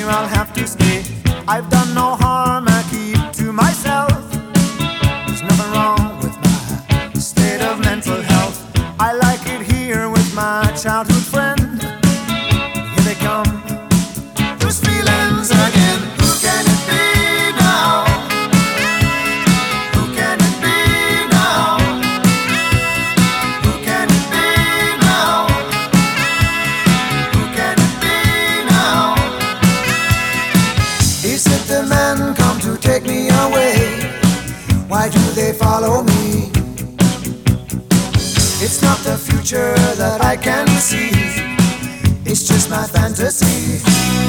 I'll have to stay. I've done no harm, I keep to myself. There's nothing wrong with my state of mental health. I like it here with my childhood friend. Here they come, those feelings again. Who can it be now? Who can it be now? Who can it be now? Who can it be now? Is it the men come to take me away? Why do they follow me? It's not the future that I can see, it's just my fantasy.